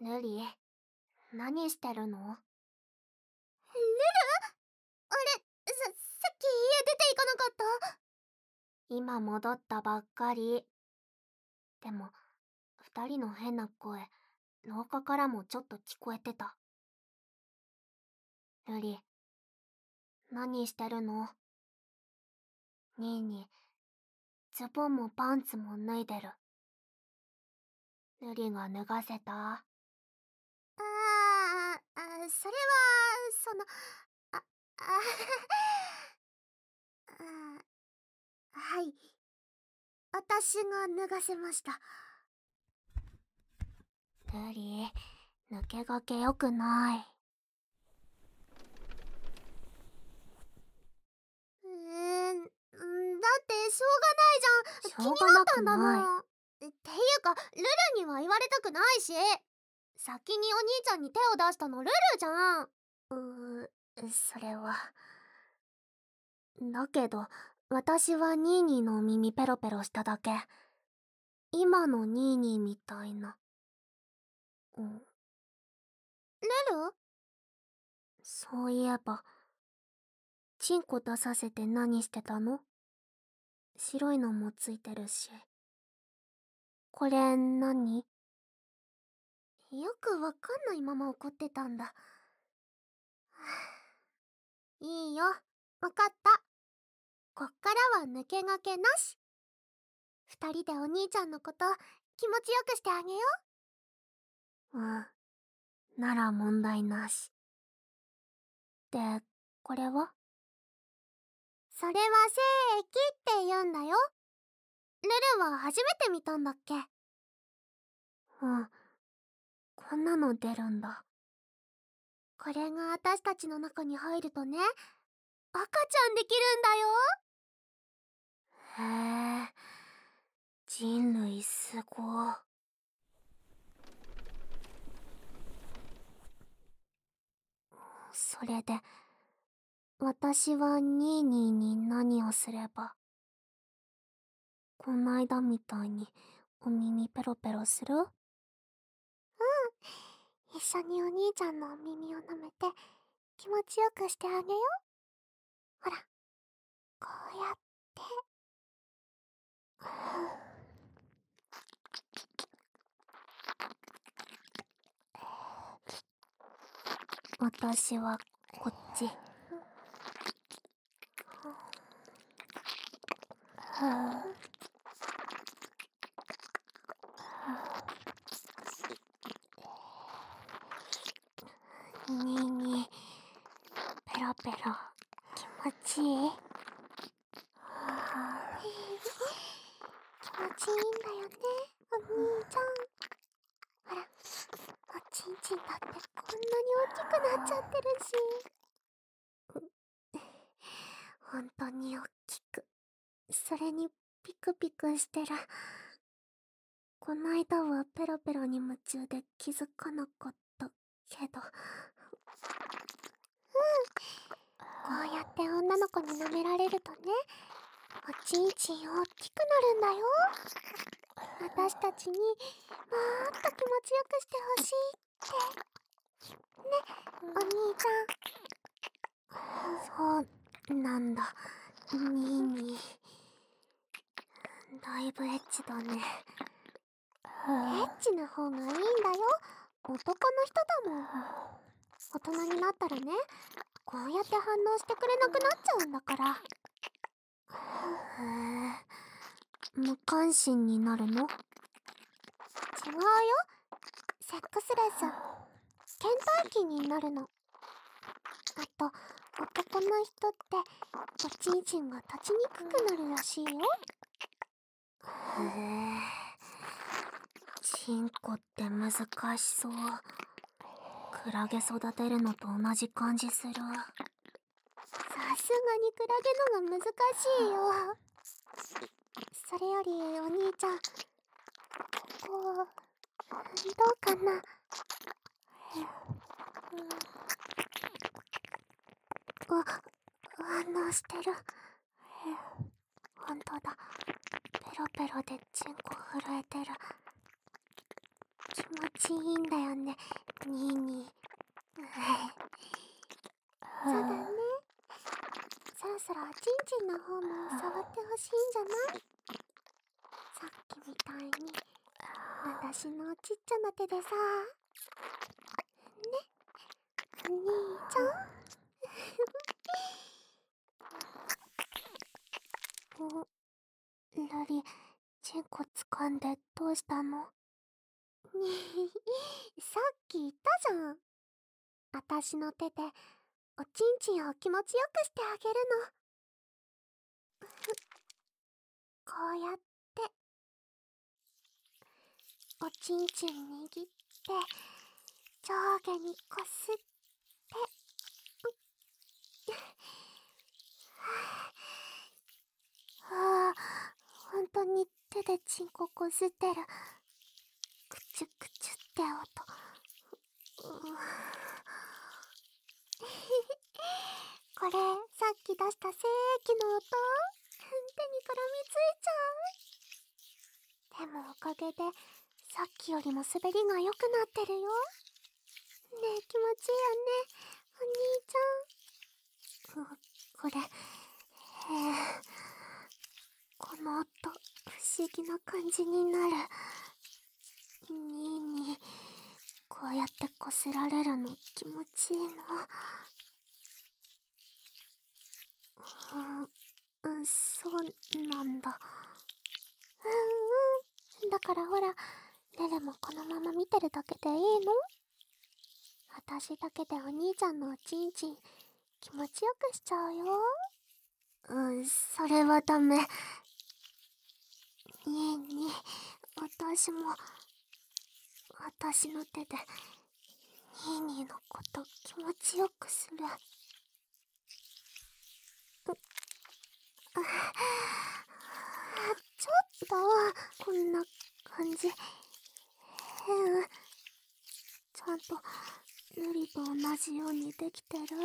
ルリ、何してるの？ ルル、あれ、さっき家出て行かなかった？ 今戻ったばっかり。でも、二人の変な声、廊下からもちょっと聞こえてた。ルリ、何してるの？ニーニー、ズボンもパンツも脱いでる。ルリが脱がせた？ それは、あ、あ、はい。私が脱がせました。 ルリ、抜け駆けよくない。 だってしょうがないじゃん。気になったんだもん。っていうか、ルルには言われたくないし。先にお兄ちゃんに手を出したのルルじゃん。 それは。だけど、私はニーニーの耳ペロペロしただけ。今のニーニーみたいな。 ルル？ そういえば、チンコ出させて何してたの？白いのもついてるし。これ何？ よくわかんないまま怒ってたんだ。いいよ、わかった。こっからは抜け駆けなし。二人でお兄ちゃんのこと気持ちよくしてあげようん。なら問題なし。で、これは？ それは精液って言うんだよ。ルルは初めて見たんだっけ？ うん。こんなの出るんだ。 これが私たちの中に入るとね、赤ちゃんできるんだよ。 へえ。人類すご。それで、私はニーニーに何をすれば？こないだみたいにお耳ペロペロする？ 一緒にお兄ちゃんのお耳を舐めて気持ちよくしてあげよう。ほら、こうやって。 私はこっち。にーにー、ペロペロ、気持ちいい？ 気持ちいいんだよね、お兄ちゃん。ほら、おちんちんだってこんなに大きくなっちゃってるし。 本当に大きく。それにピクピクしてる。こないだはペロペロに夢中で気づかなかったけど。 こうやって女の子に舐められるとね、おちんちん大きくなるんだよ。私たちにもっと気持ちよくしてほしいって。ね、お兄ちそうなんだ、ニーニー。だいぶエッチだね。 ゃん。エッチな方がいいんだよ。男の人だもん。大人になったらね、こうやって反応してくれなくなっちゃうんだから。 へえ、無関心になるの？ 違うよ。セックスレス。倦怠期になるの。あと、男の人っておちんちんが立ちにくくなるらしいよ。 へえ、チンコって難しそう。クラゲ育てるのと同じ感じする。 さすがにクラゲのが難しいよ。それよりお兄ちゃん、こう、どうかな。反応してる。 ほんとだ。ペロペロでチンコ震えてる。気気持ちいいんだよね、ニーニー。そうだね。そろそろおちんちんの方も触ってほしいんじゃない？さっきみたいに私のちっちゃな手でさ。ね、お兄ちゃん。ルリ、チンコ掴んでどうしたの？さっき言ったじゃん。私の手でおちんちんを気持ちよくしてあげるの。こうやっておちんちん握って上下にこすって、ああ、ほんとに手でチンコこすってる。くちゅくちゅって音。これさっき出した精液の音。手に絡みついちゃう。でもおかげでさっきよりも滑りが良くなってるよ。ねえ、気持ちいいよね、お兄ちゃん。これ、この音不思議な感じになる。ニーニー、こうやってこすられるの気持ちいいの。そうなんだ。だからほら、レレもこのまま見てるだけでいいの？私だけでお兄ちゃんのおちんちん気持ちよくしちゃうよ。それはダメ。ニーニー、私も、私の手でニーニーのこと気持ちよくする。ちょっと、こんな感じ。ちゃんとルリと同じようにできてる。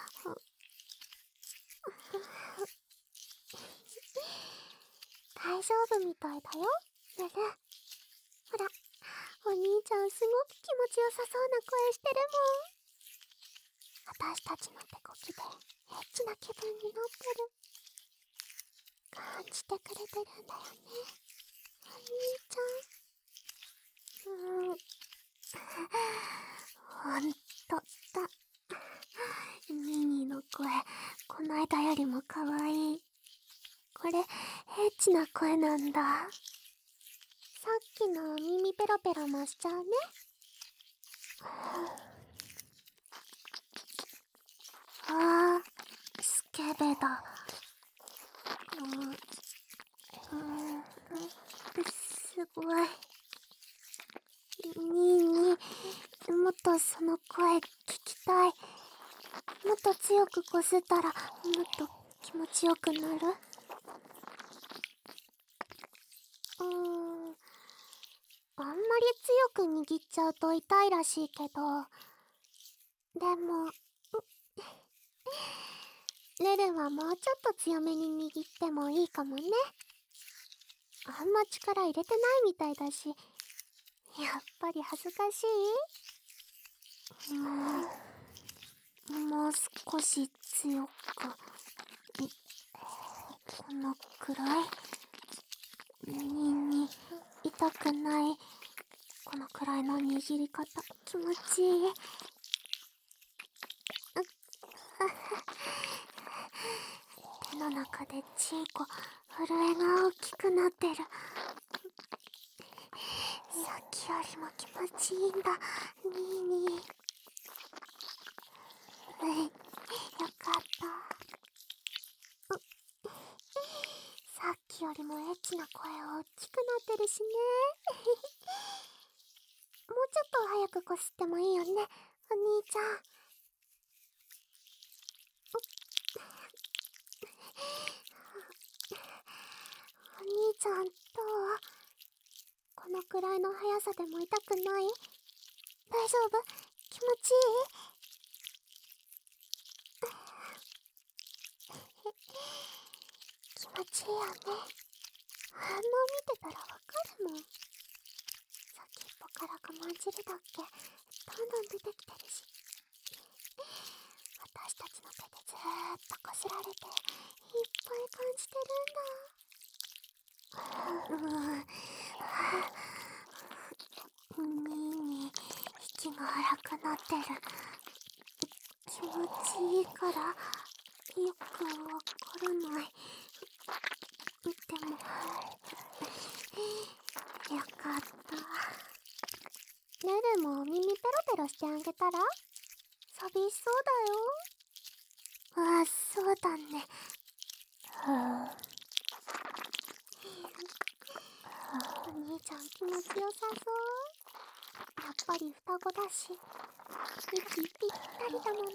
大丈夫みたいだよ、ルル。ほら、お兄ちゃんすごく気持ちよさそうな声してるもん。私たちの手こきでエッチな気分になってる。感じてくれてるんだよね、お兄ちゃん。ほんとだ。ミニの声、こないだよりも可愛い。これ、エッチな声なんだ。さっきの耳ペロペロもしちゃうね。あー、スケベだ。すごい。ニーニー、もっとその声聞きたい。もっと強くこすったらもっと気持ちよくなる？あんまり強く握っちゃうと痛いらしいけど、でもレレはもうちょっと強めに握ってもいいかもね。あんま力入れてないみたいだし、やっぱり恥ずかしい？もう少し強く。このくらい？に痛くない。このくらいの握り方気持ちいい。手の中でチンコ震えが大きくなってる。さっきよりも気持ちいいんだ、ニーニー。よかった。さっきよりもエッチな声大きくなってるしね。もうちょっと早くこすってもいいよね、お兄ちゃん。お兄ちゃんどう？このくらいの速さでも痛くない？大丈夫？気持ちいい？気持ちいいよね。反応見てたらわかるもん。先っぽから我慢汁だっけ、どんどん出てきてるし、私たちの手でずーっとこすられていっぱい感じてるんだ。に息が荒くなってる。気持ちいいからよくわからない。でもよかった。ルルもお耳ペロペロしてあげたら？寂しそうだよ。あ、そうだね。お兄ちゃん気持ちよさそう。やっぱり双子だし息ぴったりだもんね。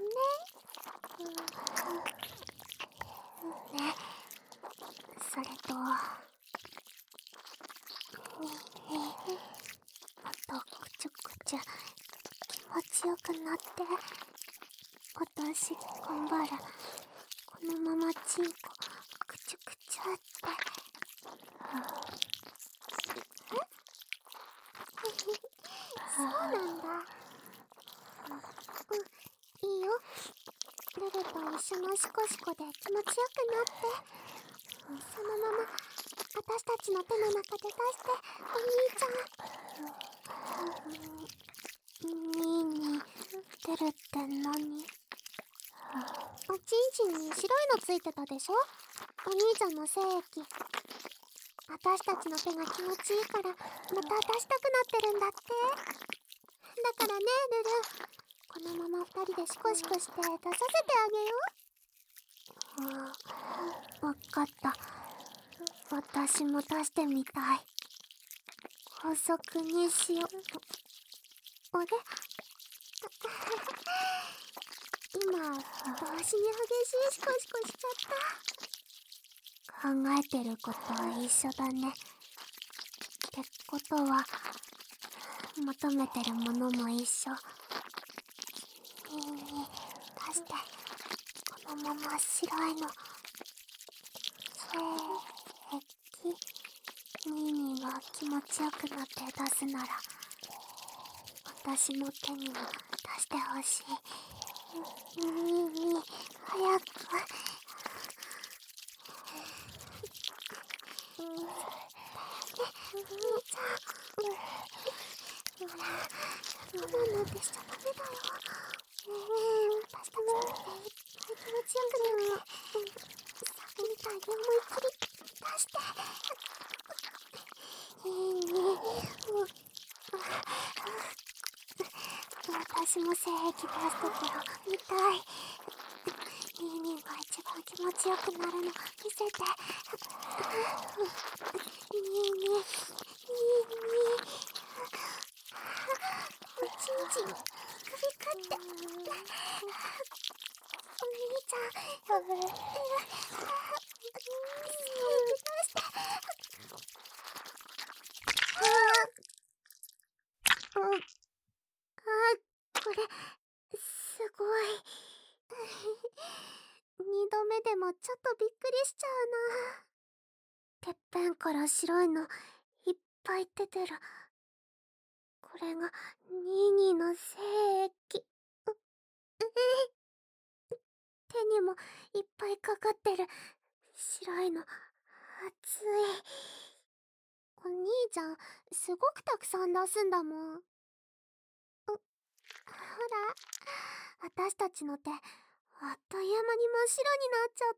ね、それとあとくちゅくちゅ気持ちよくなって、私頑張る。このままチンコくちゅくちゅって。そうなんだ。いいよ。ルルと一緒のシコシコで気持ちよくなって。そのまま私たちの手の中で出して、お兄ちゃん。ニーニー、出るって何？おちんちんに白いのついてたでしょ？お兄ちゃんの精液。私たちの手が気持ちいいからまた出したくなってるんだって。だからね、ルル、このまま二人でシコシコして出させてあげよう。わかった。私も出してみたい。高速にしよう。あれ？今、同時に激しいシコシコしちゃった。考えてることは一緒だね。ってことは、求めてるものも一緒。に出して、このまま白いの。ニーが気持ちよくなって出すなら、私の手にも出してほしい。早く。兄ちゃん。ほら、我慢なんてしちゃダメだよ。私たちの手いっぱい気持ちよくなって、さっきみたいに思いっきり出して。私も精液出すところ見たい。ニーが一番気持ちよくなるの見せて。ニーおちんちんビクビクって。お兄ちゃん、精液出して。これすごい。二度目でもちょっとびっくりしちゃうな。てっぺんから白いのいっぱい出てる。これがニーニーの精液。手にもいっぱいかかってる。白いの熱い。お兄ちゃんすごくたくさん出すんだもん。ほら、私たちの手あっという間に真っ白になっちゃった。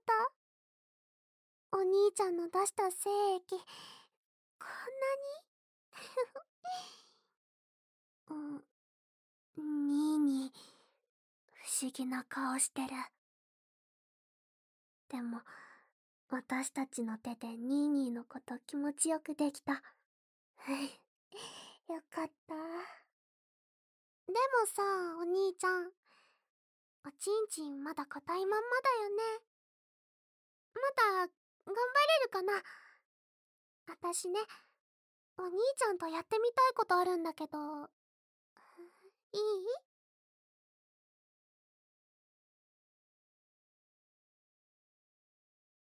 お兄ちゃんの出した精液こんなにニーニー不思議な顔してる。でも私たちの手でニーニーのこと気持ちよくできた。よかった。でもさ、お兄ちゃん、おちんちんまだ硬いまんまだよね。まだ頑張れるかな。あたしね、お兄ちゃんとやってみたいことあるんだけど、いい？